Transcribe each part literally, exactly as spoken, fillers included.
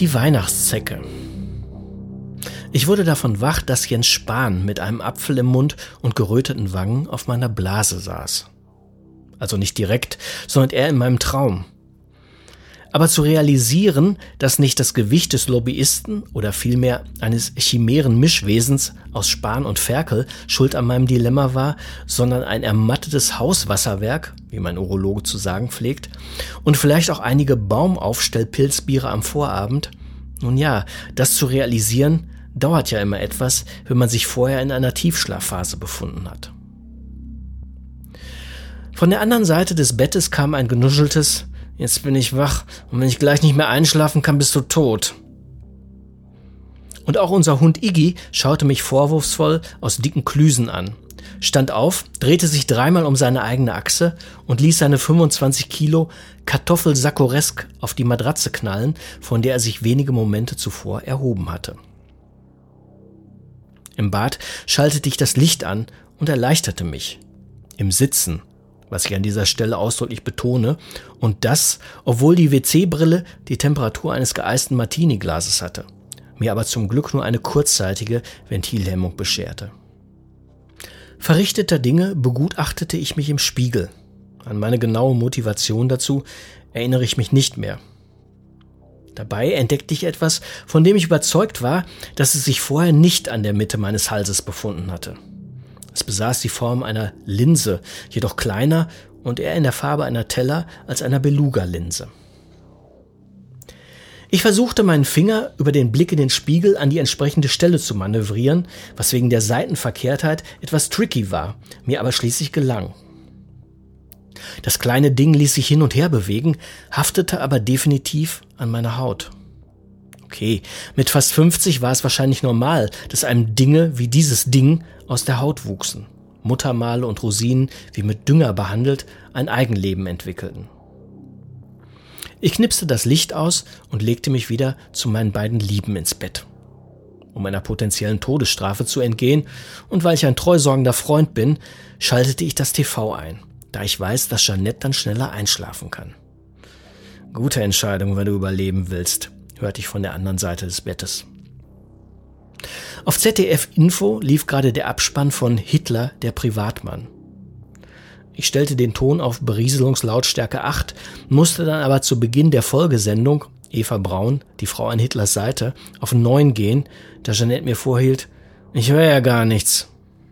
Die Weihnachtszecke. Ich wurde davon wach, dass Jens Spahn mit einem Apfel im Mund und geröteten Wangen auf meiner Blase saß. Also nicht direkt, sondern eher in meinem Traum. Aber zu realisieren, dass nicht das Gewicht des Lobbyisten oder vielmehr eines chimären Mischwesens aus Spahn und Ferkel schuld an meinem Dilemma war, sondern ein ermattetes Hauswasserwerk, wie mein Urologe zu sagen pflegt, und vielleicht auch einige Baumaufstellpilzbiere am Vorabend, nun ja, das zu realisieren, dauert ja immer etwas, wenn man sich vorher in einer Tiefschlafphase befunden hat. Von der anderen Seite des Bettes kam ein genuscheltes „Jetzt bin ich wach und wenn ich gleich nicht mehr einschlafen kann, bist du tot." Und auch unser Hund Iggy schaute mich vorwurfsvoll aus dicken Klüsen an, stand auf, drehte sich dreimal um seine eigene Achse und ließ seine fünfundzwanzig Kilo Kartoffelsackoresk auf die Matratze knallen, von der er sich wenige Momente zuvor erhoben hatte. Im Bad schaltete ich das Licht an und erleichterte mich. Im Sitzen, was ich an dieser Stelle ausdrücklich betone, und das, obwohl die W C-Brille die Temperatur eines geeisten Martini-Glases hatte, mir aber zum Glück nur eine kurzzeitige Ventilhemmung bescherte. Verrichteter Dinge begutachtete ich mich im Spiegel. An meine genaue Motivation dazu erinnere ich mich nicht mehr. Dabei entdeckte ich etwas, von dem ich überzeugt war, dass es sich vorher nicht an der Mitte meines Halses befunden hatte. Es besaß die Form einer Linse, jedoch kleiner und eher in der Farbe einer Teller als einer Beluga-Linse. Ich versuchte, meinen Finger über den Blick in den Spiegel an die entsprechende Stelle zu manövrieren, was wegen der Seitenverkehrtheit etwas tricky war, mir aber schließlich gelang. Das kleine Ding ließ sich hin und her bewegen, haftete aber definitiv an meiner Haut. Okay, mit fast fünfzig war es wahrscheinlich normal, dass einem Dinge wie dieses Ding aus der Haut wuchsen, Muttermale und Rosinen, wie mit Dünger behandelt, ein Eigenleben entwickelten. Ich knipste das Licht aus und legte mich wieder zu meinen beiden Lieben ins Bett. Um einer potenziellen Todesstrafe zu entgehen und weil ich ein treusorgender Freund bin, schaltete ich das T V ein, da ich weiß, dass Jeanette dann schneller einschlafen kann. Gute Entscheidung, wenn du überleben willst, hörte ich von der anderen Seite des Bettes. Auf Z D F Info lief gerade der Abspann von Hitler, der Privatmann. Ich stellte den Ton auf Berieselungslautstärke acht, musste dann aber zu Beginn der Folgesendung, Eva Braun, die Frau an Hitlers Seite, auf neun gehen, da Jeanette mir vorhielt, ich höre ja gar nichts.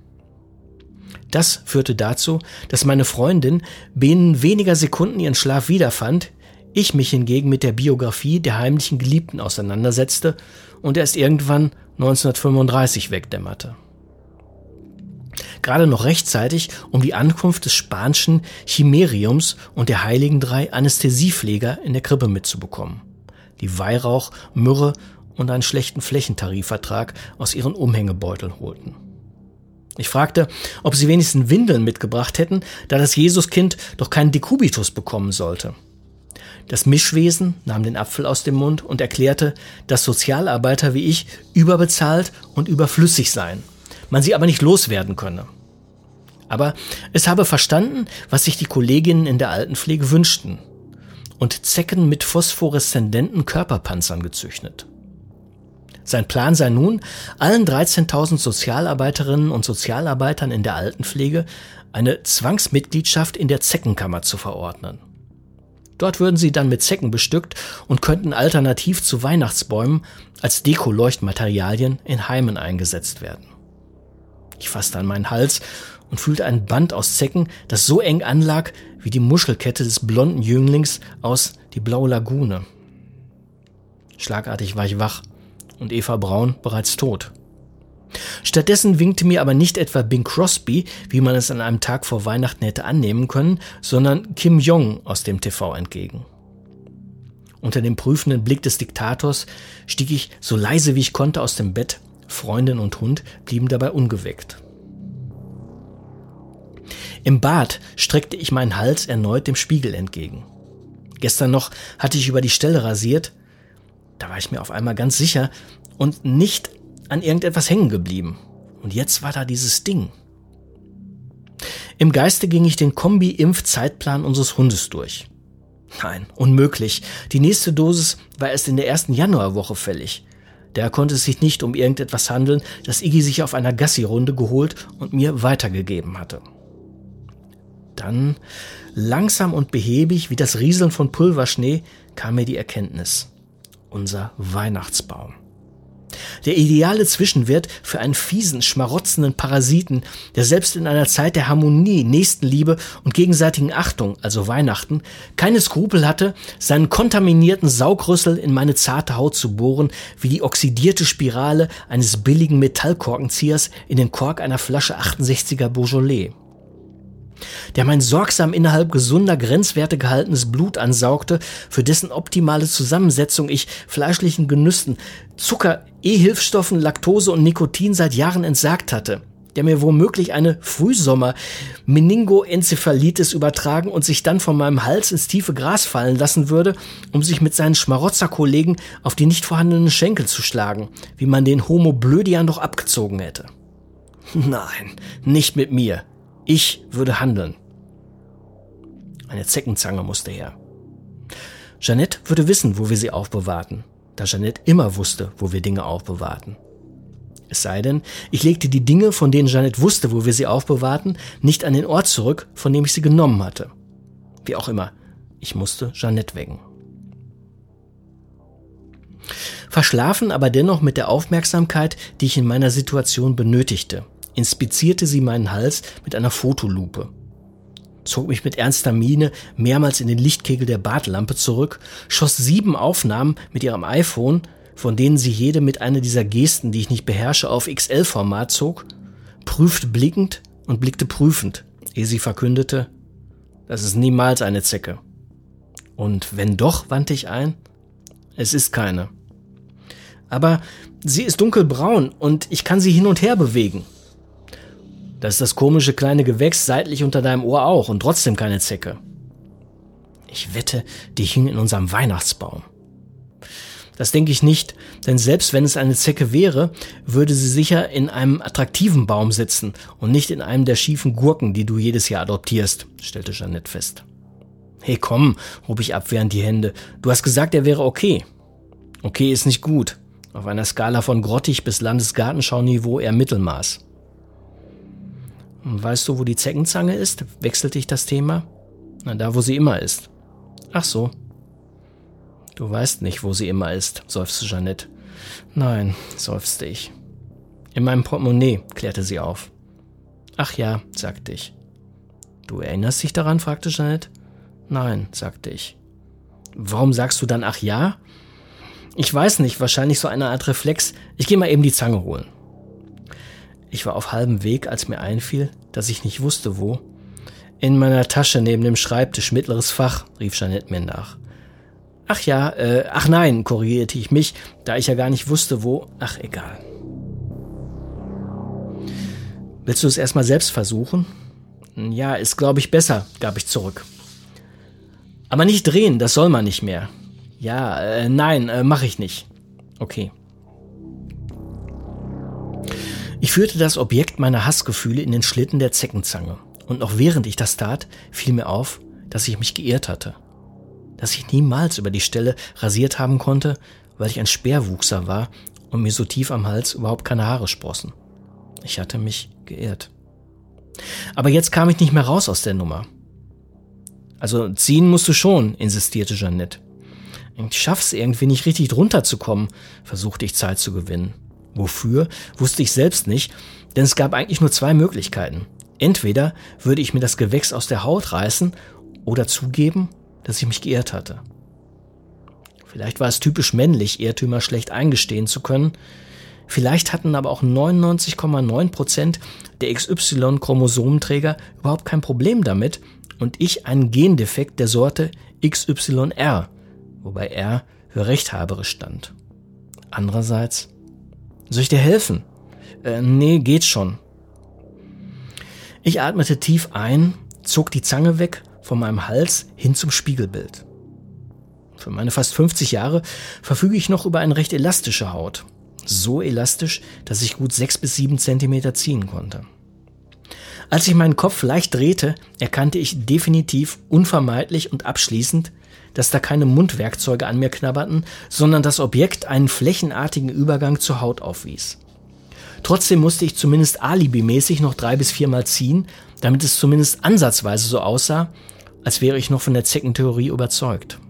Das führte dazu, dass meine Freundin binnen weniger Sekunden ihren Schlaf wiederfand, ich mich hingegen mit der Biografie der heimlichen Geliebten auseinandersetzte und erst irgendwann neunzehnhundertfünfunddreißig wegdämmerte. Gerade noch rechtzeitig, um die Ankunft des Spahnschen Chimeriums und der heiligen drei Anästhesiepfleger in der Krippe mitzubekommen, die Weihrauch, Myrrhe und einen schlechten Flächentarifvertrag aus ihren Umhängebeuteln holten. Ich fragte, ob sie wenigstens Windeln mitgebracht hätten, da das Jesuskind doch keinen Dekubitus bekommen sollte. Das Mischwesen nahm den Apfel aus dem Mund und erklärte, dass Sozialarbeiter wie ich überbezahlt und überflüssig seien, man sie aber nicht loswerden könne. Aber es habe verstanden, was sich die Kolleginnen in der Altenpflege wünschten und Zecken mit phosphoreszendenten Körperpanzern gezüchtet. Sein Plan sei nun, allen dreizehntausend Sozialarbeiterinnen und Sozialarbeitern in der Altenpflege eine Zwangsmitgliedschaft in der Zeckenkammer zu verordnen. Dort würden sie dann mit Zecken bestückt und könnten alternativ zu Weihnachtsbäumen als Dekoleuchtmaterialien in Heimen eingesetzt werden. Ich fasste an meinen Hals und fühlte ein Band aus Zecken, das so eng anlag wie die Muschelkette des blonden Jünglings aus Die blaue Lagune. Schlagartig war ich wach und Eva Braun bereits tot. Stattdessen winkte mir aber nicht etwa Bing Crosby, wie man es an einem Tag vor Weihnachten hätte annehmen können, sondern Kim Jong aus dem T V entgegen. Unter dem prüfenden Blick des Diktators stieg ich so leise wie ich konnte aus dem Bett. Freundin und Hund blieben dabei ungeweckt. Im Bad streckte ich meinen Hals erneut dem Spiegel entgegen. Gestern noch hatte ich über die Stelle rasiert, da war ich mir auf einmal ganz sicher und nicht an irgendetwas hängen geblieben. Und jetzt war da dieses Ding. Im Geiste ging ich den Kombi-Impf-Zeitplan unseres Hundes durch. Nein, unmöglich. Die nächste Dosis war erst in der ersten Januarwoche fällig. Da konnte es sich nicht um irgendetwas handeln, das Iggy sich auf einer Gassi-Runde geholt und mir weitergegeben hatte. Dann, langsam und behäbig wie das Rieseln von Pulverschnee, kam mir die Erkenntnis. Unser Weihnachtsbaum. Der ideale Zwischenwirt für einen fiesen, schmarotzenden Parasiten, der selbst in einer Zeit der Harmonie, Nächstenliebe und gegenseitigen Achtung, also Weihnachten, keine Skrupel hatte, seinen kontaminierten Saugrüssel in meine zarte Haut zu bohren, wie die oxidierte Spirale eines billigen Metallkorkenziehers in den Kork einer Flasche achtundsechziger Beaujolais. Der mein sorgsam innerhalb gesunder Grenzwerte gehaltenes Blut ansaugte, für dessen optimale Zusammensetzung ich fleischlichen Genüssen, Zucker, E-Hilfsstoffen, Laktose und Nikotin seit Jahren entsagt hatte, der mir womöglich eine Frühsommer-Meningoenzephalitis übertragen und sich dann von meinem Hals ins tiefe Gras fallen lassen würde, um sich mit seinen Schmarotzerkollegen auf die nicht vorhandenen Schenkel zu schlagen, wie man den Homo Blödian doch abgezogen hätte. Nein, nicht mit mir. Ich würde handeln. Eine Zeckenzange musste her. Jeanette würde wissen, wo wir sie aufbewahrten, da Jeanette immer wusste, wo wir Dinge aufbewahrten. Es sei denn, ich legte die Dinge, von denen Jeanette wusste, wo wir sie aufbewahrten, nicht an den Ort zurück, von dem ich sie genommen hatte. Wie auch immer, ich musste Jeanette wecken. Verschlafen, aber dennoch mit der Aufmerksamkeit, die ich in meiner Situation benötigte, inspizierte sie meinen Hals mit einer Fotolupe, zog mich mit ernster Miene mehrmals in den Lichtkegel der Badlampe zurück, schoss sieben Aufnahmen mit ihrem iPhone, von denen sie jede mit einer dieser Gesten, die ich nicht beherrsche, auf X L-Format zog, prüfte blickend und blickte prüfend, ehe sie verkündete, das ist niemals eine Zecke. Und wenn doch, wandte ich ein, es ist keine. Aber sie ist dunkelbraun und ich kann sie hin und her bewegen. Das ist das komische kleine Gewächs seitlich unter deinem Ohr auch und trotzdem keine Zecke. Ich wette, die hing in unserem Weihnachtsbaum. Das denke ich nicht, denn selbst wenn es eine Zecke wäre, würde sie sicher in einem attraktiven Baum sitzen und nicht in einem der schiefen Gurken, die du jedes Jahr adoptierst, stellte Jeanette fest. Hey komm, hob ich abwehrend die Hände, du hast gesagt, er wäre okay. Okay ist nicht gut, auf einer Skala von grottig bis Landesgartenschau-Niveau eher Mittelmaß. Und weißt du, wo die Zeckenzange ist? Wechselte ich das Thema. Na, da, wo sie immer ist. Ach so. Du weißt nicht, wo sie immer ist, seufzte Jeanette. Nein, seufzte ich. In meinem Portemonnaie, klärte sie auf. Ach ja, sagte ich. Du erinnerst dich daran, fragte Jeanette. Nein, sagte ich. Warum sagst du dann ach ja? Ich weiß nicht, wahrscheinlich so eine Art Reflex. Ich gehe mal eben die Zange holen. Ich war auf halbem Weg, als mir einfiel, dass ich nicht wusste, wo. In meiner Tasche neben dem Schreibtisch, mittleres Fach, rief Jeanette mir nach. Ach ja, äh, ach nein, korrigierte ich mich, da ich ja gar nicht wusste, wo. Ach, egal. Willst du es erstmal selbst versuchen? Ja, ist, glaube ich, besser, gab ich zurück. Aber nicht drehen, das soll man nicht mehr. Ja, äh, nein, äh, mach ich nicht. Okay. Ich führte das Objekt meiner Hassgefühle in den Schlitten der Zeckenzange. Und noch während ich das tat, fiel mir auf, dass ich mich geirrt hatte. Dass ich niemals über die Stelle rasiert haben konnte, weil ich ein Sperrwuchser war und mir so tief am Hals überhaupt keine Haare sprossen. Ich hatte mich geirrt. Aber jetzt kam ich nicht mehr raus aus der Nummer. Also ziehen musst du schon, insistierte Jeanette. Ich schaff's irgendwie nicht richtig drunter zu kommen, versuchte ich Zeit zu gewinnen. Wofür, wusste ich selbst nicht, denn es gab eigentlich nur zwei Möglichkeiten. Entweder würde ich mir das Gewächs aus der Haut reißen oder zugeben, dass ich mich geirrt hatte. Vielleicht war es typisch männlich, Irrtümer schlecht eingestehen zu können. Vielleicht hatten aber auch neunundneunzig Komma neun Prozent der X Y-Chromosomenträger überhaupt kein Problem damit und ich einen Gendefekt der Sorte X Y R, wobei R für rechthaberisch stand. Andererseits, soll ich dir helfen? Äh, nee, geht schon. Ich atmete tief ein, zog die Zange weg von meinem Hals hin zum Spiegelbild. Für meine fast fünfzig Jahre verfüge ich noch über eine recht elastische Haut. So elastisch, dass ich gut sechs bis sieben Zentimeter ziehen konnte. Als ich meinen Kopf leicht drehte, erkannte ich definitiv, unvermeidlich und abschließend, dass da keine Mundwerkzeuge an mir knabberten, sondern das Objekt einen flächenartigen Übergang zur Haut aufwies. Trotzdem musste ich zumindest alibimäßig noch drei bis viermal ziehen, damit es zumindest ansatzweise so aussah, als wäre ich noch von der Zeckentheorie überzeugt.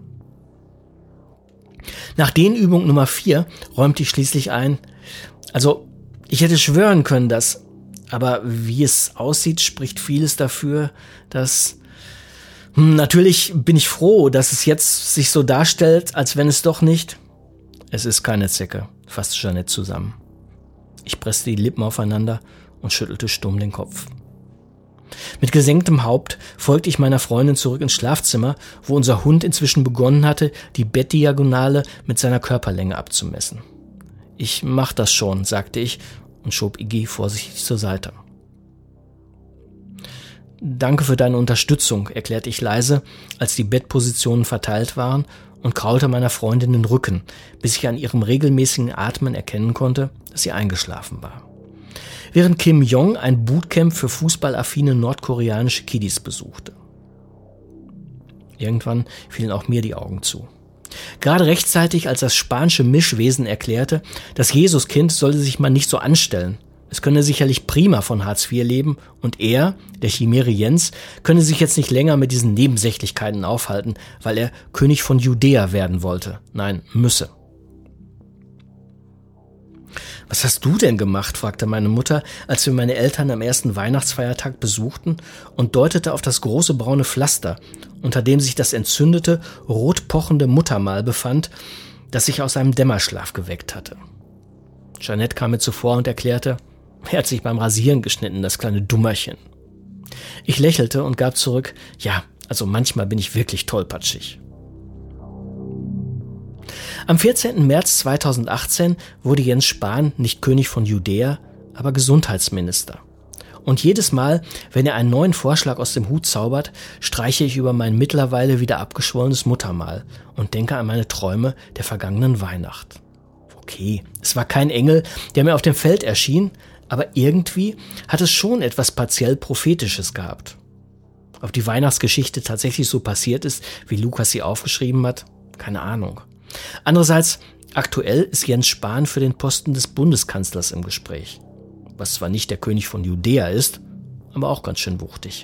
Nach Dehnübung Nummer vier räumte ich schließlich ein, also ich hätte schwören können, dass, aber wie es aussieht, spricht vieles dafür, dass, hm, natürlich bin ich froh, dass es jetzt sich so darstellt, als wenn es doch nicht, es ist keine Zecke, fasste Jeanette zusammen. Ich presste die Lippen aufeinander und schüttelte stumm den Kopf. Mit gesenktem Haupt folgte ich meiner Freundin zurück ins Schlafzimmer, wo unser Hund inzwischen begonnen hatte, die Bettdiagonale mit seiner Körperlänge abzumessen. Ich mach das schon, sagte ich und schob Iggy vorsichtig zur Seite. Danke für deine Unterstützung, erklärte ich leise, als die Bettpositionen verteilt waren, und kraulte meiner Freundin den Rücken, bis ich an ihrem regelmäßigen Atmen erkennen konnte, dass sie eingeschlafen war. Während Kim Jong ein Bootcamp für fußballaffine nordkoreanische Kiddies besuchte. Irgendwann fielen auch mir die Augen zu. Gerade rechtzeitig, als das spanische Mischwesen erklärte, das Jesuskind solle sich mal nicht so anstellen. Es könne sicherlich prima von Hartz vier leben und er, der Chimäre Jens, könne sich jetzt nicht länger mit diesen Nebensächlichkeiten aufhalten, weil er König von Judäa werden wollte. Nein, müsse. Was hast du denn gemacht? Fragte meine Mutter, als wir meine Eltern am ersten Weihnachtsfeiertag besuchten und deutete auf das große braune Pflaster, unter dem sich das entzündete, rot pochende Muttermal befand, das sich aus einem Dämmerschlaf geweckt hatte. Jeanette kam mir zuvor und erklärte, er hat sich beim Rasieren geschnitten, das kleine Dummerchen. Ich lächelte und gab zurück, ja, also manchmal bin ich wirklich tollpatschig. Am vierzehnten März zweitausendachtzehn wurde Jens Spahn nicht König von Judäa, aber Gesundheitsminister. Und jedes Mal, wenn er einen neuen Vorschlag aus dem Hut zaubert, streiche ich über mein mittlerweile wieder abgeschwollenes Muttermal und denke an meine Träume der vergangenen Weihnacht. Okay, es war kein Engel, der mir auf dem Feld erschien, aber irgendwie hat es schon etwas partiell Prophetisches gehabt. Ob die Weihnachtsgeschichte tatsächlich so passiert ist, wie Lukas sie aufgeschrieben hat, keine Ahnung. Andererseits, aktuell ist Jens Spahn für den Posten des Bundeskanzlers im Gespräch. Was zwar nicht der König von Judäa ist, aber auch ganz schön wuchtig.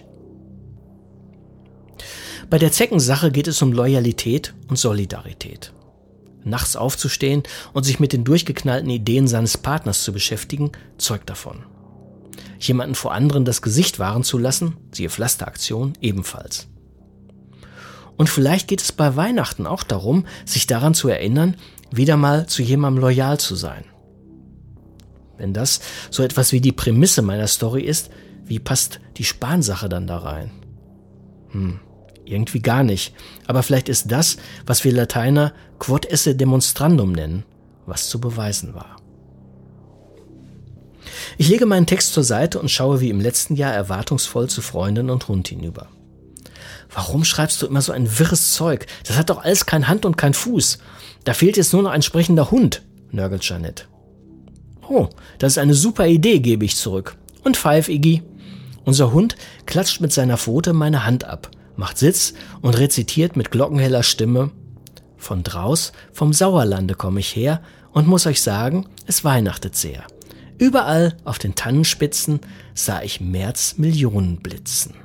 Bei der Zeckensache geht es um Loyalität und Solidarität. Nachts aufzustehen und sich mit den durchgeknallten Ideen seines Partners zu beschäftigen, zeugt davon. Jemanden vor anderen das Gesicht wahren zu lassen, siehe Pflasteraktion, ebenfalls. Und vielleicht geht es bei Weihnachten auch darum, sich daran zu erinnern, wieder mal zu jemandem loyal zu sein. Wenn das so etwas wie die Prämisse meiner Story ist, wie passt die Spahn-Sache dann da rein? Hm, irgendwie gar nicht. Aber vielleicht ist das, was wir Lateiner quod esse demonstrandum nennen, was zu beweisen war. Ich lege meinen Text zur Seite und schaue wie im letzten Jahr erwartungsvoll zu Freundin und Hund hinüber. Warum schreibst du immer so ein wirres Zeug? Das hat doch alles kein Hand und kein Fuß. Da fehlt jetzt nur noch ein sprechender Hund, nörgelt Jeanette. Oh, das ist eine super Idee, gebe ich zurück. Und pfeif, Iggy. Unser Hund klatscht mit seiner Pfote meine Hand ab, macht Sitz und rezitiert mit glockenheller Stimme: Von draus, vom Sauerlande komme ich her und muss euch sagen, es weihnachtet sehr. Überall auf den Tannenspitzen sah ich März Millionen blitzen.